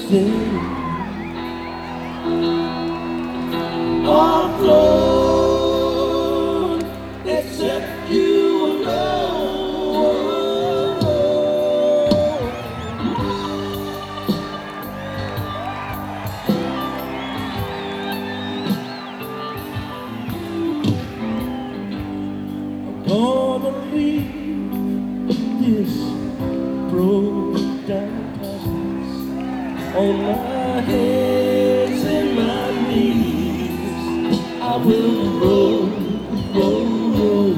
everything all gone except you alone. I'm gonna leave this broken down place on my hands and my knees. I will roll, roll, roll,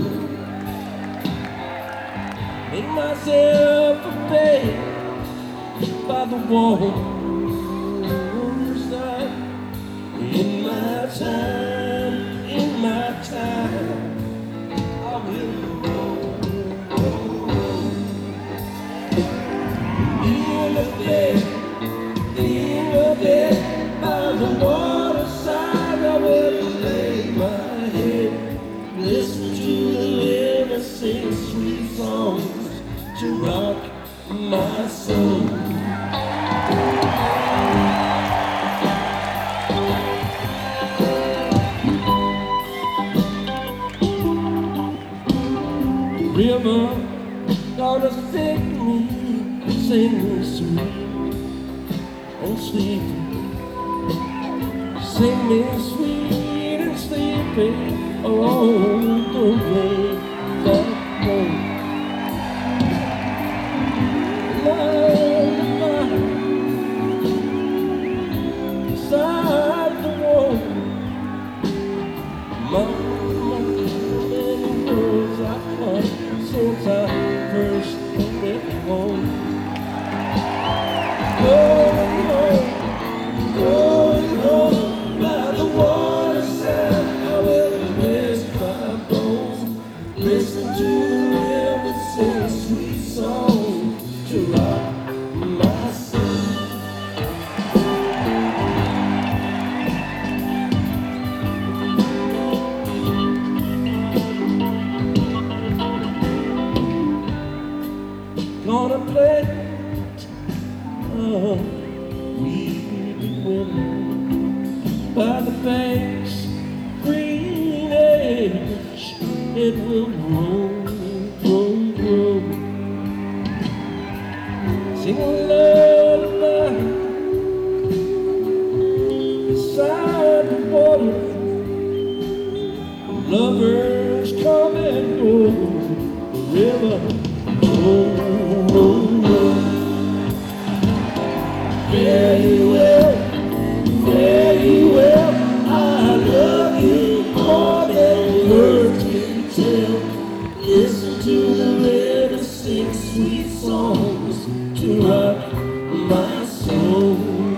make myself a bed by the waterside. In my time, I will roll, roll, roll. In a bed by the waterside, I will lay my head, listen to the river sing sweet songs to rock my soul. River gonna sing me sweet and sleep. Sing me sweet and sleepy all the way back home. Beside the wall, many words I've heard since I first went home. Going home by the waterside, I will rest my bones, listen to the river sing sweet songs to rock my soul. Gonna plant weeping willow by the bank's green edge. It will grow, grow, grow. Sing a lullaby beside the water. Lovers come and go. The river, roll, roll, roll. Fare you well, I love you more than words can tell. Listen to the river sing sweet songs to rock my soul.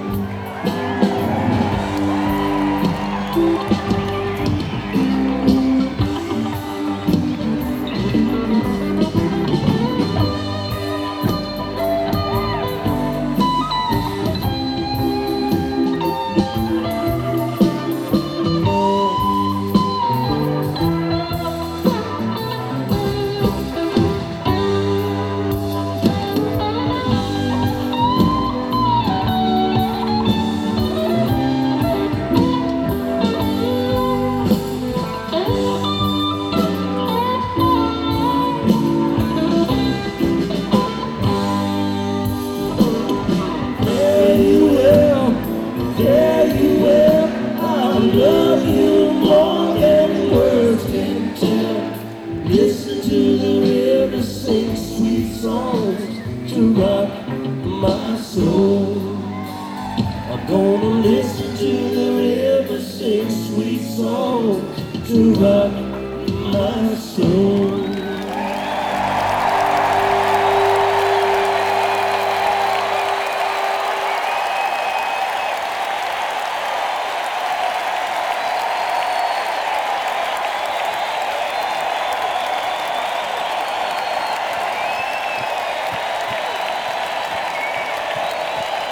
I love you more than words can tell. Listen to the river sing sweet songs to rock my soul. I'm gonna listen to the river sing sweet songs to rock my soul.